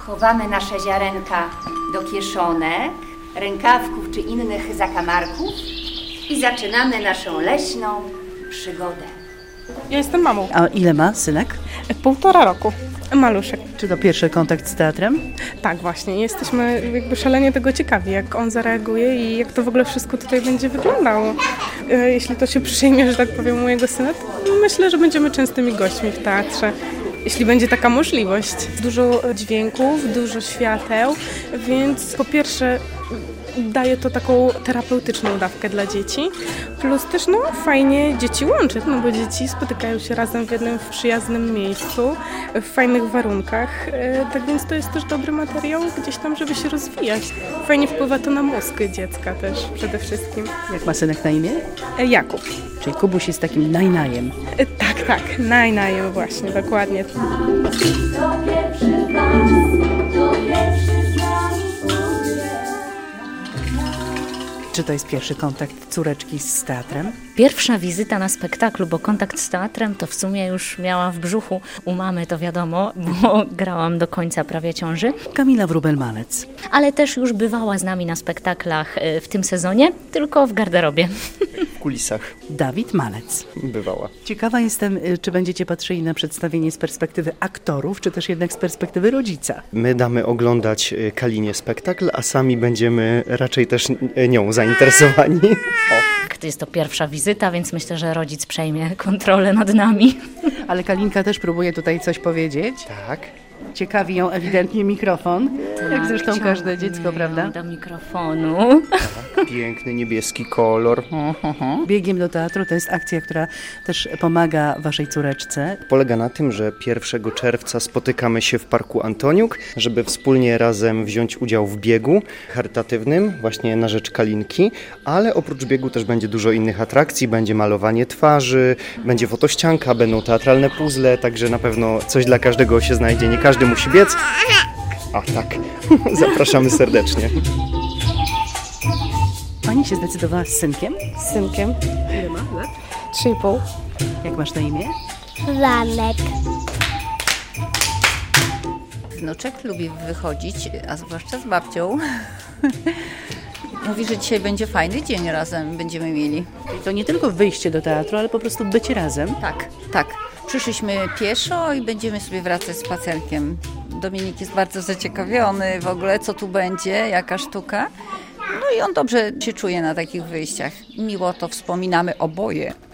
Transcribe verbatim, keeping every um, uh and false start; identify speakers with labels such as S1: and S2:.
S1: Chowamy nasze ziarenka do kieszonek, rękawków czy innych zakamarków i zaczynamy naszą leśną przygodę.
S2: Ja jestem mamą.
S3: A ile ma synek?
S2: Półtora roku. Maluszek.
S3: Czy to pierwszy kontakt z teatrem?
S2: Tak, właśnie. Jesteśmy jakby szalenie tego ciekawi, jak on zareaguje i jak to w ogóle wszystko tutaj będzie wyglądało. Jeśli to się przyjmie, że tak powiem, u mojego syna, to myślę, że będziemy częstymi gośćmi w teatrze. Jeśli będzie taka możliwość. Dużo dźwięków, dużo świateł, więc po pierwsze daje to taką terapeutyczną dawkę dla dzieci, plus też no fajnie dzieci łączyć, no bo dzieci spotykają się razem w jednym przyjaznym miejscu, w fajnych warunkach, tak więc to jest też dobry materiał gdzieś tam, żeby się rozwijać. Fajnie wpływa to na mózg dziecka też przede wszystkim.
S3: Jak ma synek na imię?
S2: Jakub.
S3: Czyli Kubuś jest takim najnajem.
S2: Tak, tak, najnajem właśnie, dokładnie.
S3: Czy to jest pierwszy kontakt córeczki z teatrem?
S4: Pierwsza wizyta na spektaklu, bo kontakt z teatrem to w sumie już miała w brzuchu u mamy, to wiadomo, bo grałam do końca prawie ciąży.
S3: Kamila Wróbel-Malec.
S4: Ale też już bywała z nami na spektaklach w tym sezonie, tylko w garderobie.
S5: W kulisach.
S3: Dawid Malec.
S5: Bywała.
S3: Ciekawa jestem, czy będziecie patrzyli na przedstawienie z perspektywy aktorów, czy też jednak z perspektywy rodzica.
S5: My damy oglądać Kalinie spektakl, a sami będziemy raczej też nią zainteresowani. O.
S4: To jest to pierwsza wizyta, więc myślę, że rodzic przejmie kontrolę nad nami.
S3: Ale Kalinka też próbuje tutaj coś powiedzieć.
S5: Tak.
S3: Ciekawi ją ewidentnie mikrofon, tak, jak zresztą każde dziecko, prawda?
S4: Do mikrofonu.
S5: Tak, piękny niebieski kolor.
S3: Biegiem do teatru to jest akcja, która też pomaga waszej córeczce.
S5: Polega na tym, że pierwszego czerwca spotykamy się w Parku Antoniuk, żeby wspólnie razem wziąć udział w biegu charytatywnym, właśnie na rzecz Kalinki, ale oprócz biegu też będzie dużo innych atrakcji, będzie malowanie twarzy, będzie fotościanka, będą teatralne puzzle, także na pewno coś dla każdego się znajdzie, nie każdy musi biec. A tak, zapraszamy serdecznie.
S3: Pani się zdecydowała z synkiem?
S2: Z synkiem.
S3: Ile ma lat?
S2: Trzy i pół.
S3: Jak masz na imię?
S6: Lanek.
S7: Wnuczek lubi wychodzić, a zwłaszcza z babcią. Mówi, że dzisiaj będzie fajny dzień razem będziemy mieli.
S3: To nie tylko wyjście do teatru, ale po prostu być razem.
S7: Tak, tak. Przyszliśmy pieszo i będziemy sobie wracać spacerkiem. Dominik jest bardzo zaciekawiony w ogóle, co tu będzie, jaka sztuka. No i on dobrze się czuje na takich wyjściach. Miło to wspominamy oboje.